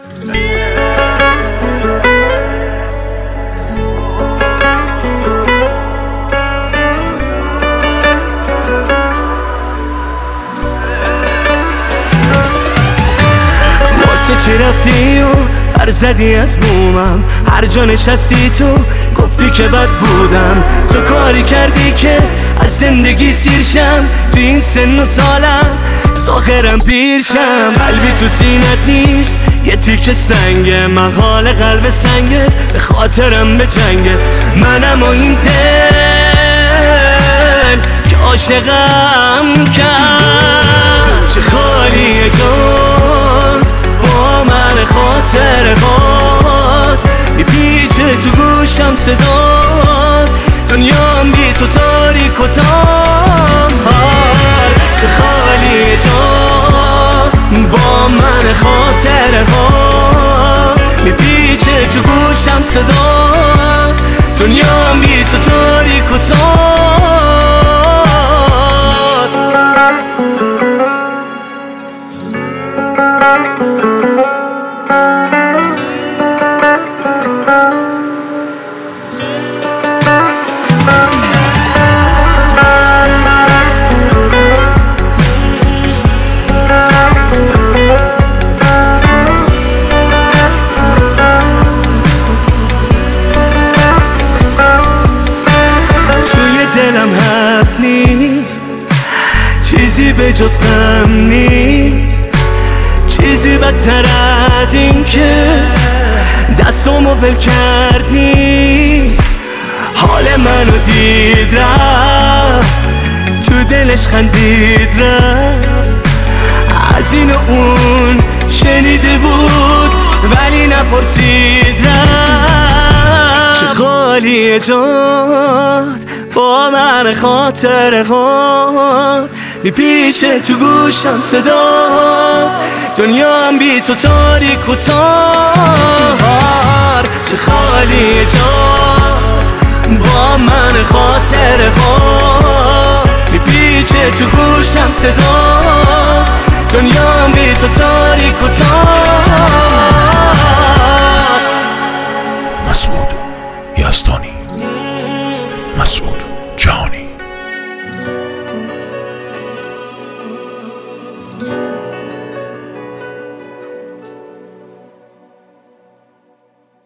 چی رفتی و پر زدی از بومم، هر جا نشستی تو گفتی که بد بودم. تو کاری کردی که از زندگی سیرشم، تو این سن و سالم ظاهرم پیرشم. قلبی تو سینت نیست یه تیکه سنگه، من حال قلب سنگه به خاطرم به جنگه. منم و این دل که عاشقم کرد، چه خالیه جات با من خاطر خود میپیچه تو گوشم صدات، دنیام بی تو تاریک و تار. چه خالی جات با من خاطر خود میپیچه تو گوشم صدات، دنیام بی تو تاریک و تار. دلم حرف نیست، چیزی به جز غم نیست، چیزی بدتر از این که دستمو ول کرد نیست. حال منو دید رفت، تو دلش خندید رفت، از این و اون شنیده بود ولی نپرسید رفت. چه خالیه جات با من خاطر خود میپیچه تو گوشم صدات، دنیام بی تو تاریک و تار. چه خالی جات با من خاطر خود میپیچه تو گوشم صدات، دنیام بی تو تاریک و تار. مسعود یزدانی، مسعود جهانی.